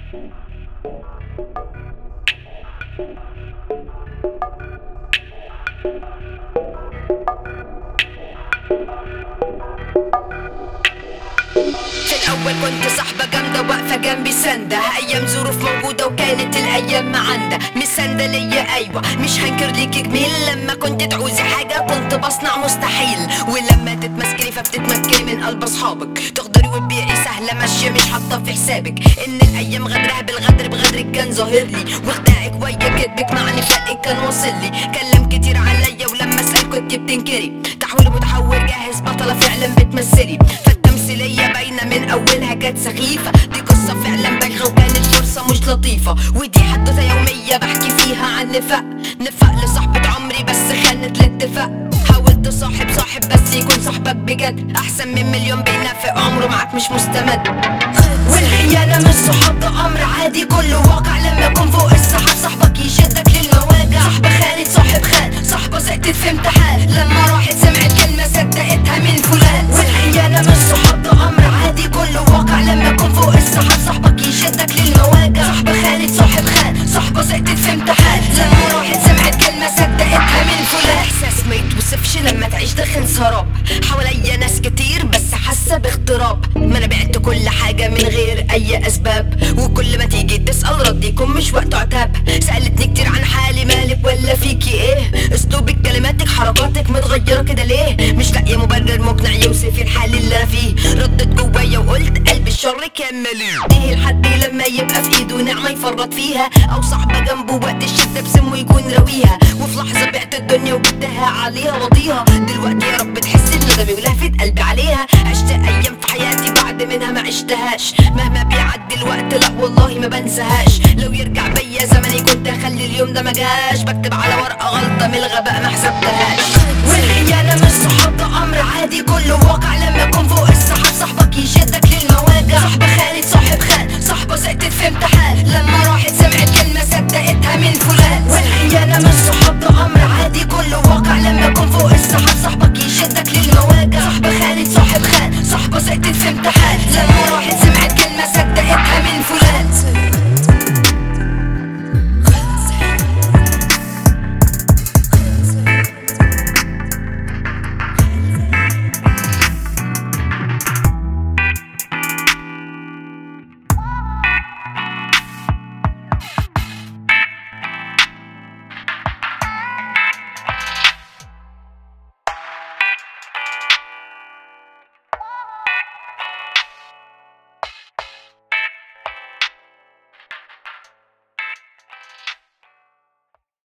في الأول كنت صاحبة جامدة واقفة جنبي سندة، أيام ظروف موجودة وكانت الأيام معندة. مش سندة ليا أيوة، مش هنكر ليكي جميل. لما كنت تعوزي حاجة كنت بصنع مستحيل، ولما تتمسكني فبتتمكني من قلب أصحابك. تقدري وتبيعي سهلة ماشية مش حاطة في حسابك إن الأيام غدرها بالغدر، بغدرك كان ظاهر لي، وخداعك ويا كدبك مع نفاقك كان واصل لي. كلام كتير عليا ولما أسأل كنت بتنكري، تحويل متحور جاهز بطلة فعلا بتمثلي. فالتمثيلية باينة من أولها كانت سخيفة، دي قصة فعلا بايخة وكانت فرصة مش لطيفة. ودي حدوتة يومية بحكي فيها عن نفاق لصاحبة عمري بس خانت الاتفاق. حاولت صاحب بس يكون صاحبك بجد، أحسن من مليون بينافق عمره معاك مش مستمد. والخيانة مش صحاب، ده أمر عادي كله واقع. لما يكون فوق السحاب صاحبك يشدك للمواجع. صاحبة خانت صاحب خان، صاحبة سقطت في امتحان، لما راحت سمعت كلمة صدقتها من فلان. والخيانة مش صحاب، ده أمر عادي كله واقع. لما يكون فوق السحاب صاحبك يشدك للمواجع. صاحبة خانت صاحب خان، صاحبة سقطت في امتحان، لما راحت سمعت كلمة صدقتها من فلان. إحساس ما يتوصفش لما تعيش داخل سراب، حواليا ناس كتير بس حاسة باغتراب. ما أنا بعت كل حاجة من غير أي أسباب، وكل ما تيجي تسأل رديكم مش وقت عتاب. سألتني كتير عن حالي، مالك ولا فيكي ايه؟ اسلوبك كلماتك حركاتك متغيرة كده ليه؟ مش لاقية مبرر مقنع يوصف الحال اللي أنا فيه. ردت جوايا وقلت قلب الشر كملي. ايه الحد لما يبقى في ايده نعمة يفرط فيها، أو صاحبة جنبه وقت الشدة بسمه يكون راويها. وفي لحظة بعت الدنيا وجبتها عليها وضيها. دلوقتي يا رب تحس بندمي ولهفة قلبي عليها. عشت أيام في حياتي بعد منها ما عشتهاش، مهما بيعدي الوقت لا والله ما بنساهاش. لو يرجع بيا زمني كنت اخلي اليوم ده ما جاش، بكتب على ورقة غلطة من الغباء ما حسبتهاش. والخيانة مش صحاب، ده أمر عادي كله واقع. لما يكون فوق السحاب صاحبك يشدك للمواجع. صاحبة خانت صاحب خان، صاحبة سقطت في امتحان، لما راحت سمعت كلمة صدقتها من فلان.